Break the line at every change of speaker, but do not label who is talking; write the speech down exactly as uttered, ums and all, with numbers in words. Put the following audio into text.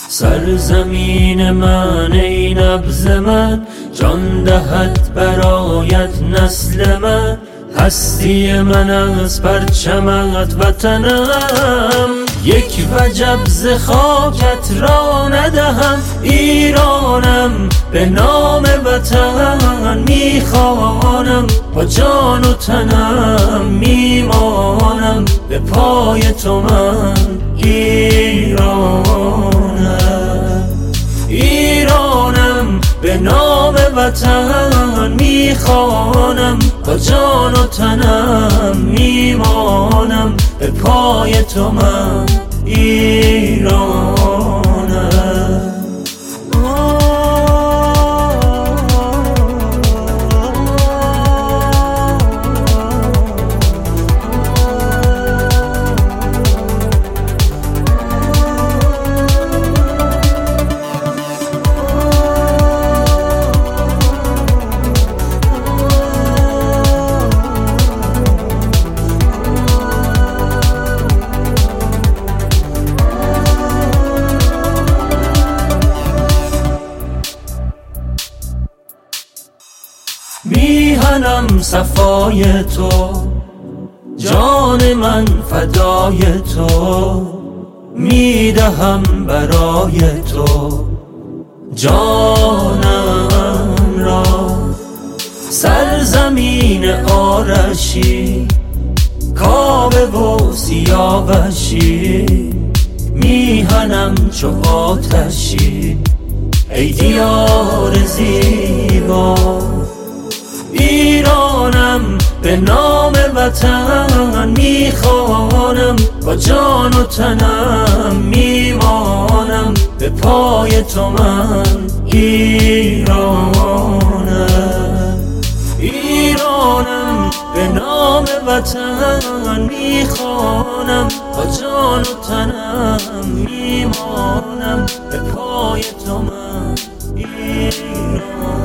سرزمین من ای نبض من، جان دهد برایت نسل من. هستی من از پرچمت وطنم، یک وجب ز خاکت را ندهم. ایرانم به نام وطن میخوانم، با جان و تنم میمانم. به پای تو من ایرانم، ایرانم به نام وطن میخوانم. با جان و تنم میمانم، به پای تو من ایرانم. میهنم صفای تو، جان من فدای تو. میدهم برای تو جانم را. سرزمین آرشی، کعبه و سیاوشی. میهنم چو آتشی ای دیار زیبا. ایرانم به نام وطن میخوانم، با جان و تنم میمانم. به پای تو من ایرانم، ایرانم به نام وطن میخوانم. با جان و تنم میمانم، به پای تو من ایرانم.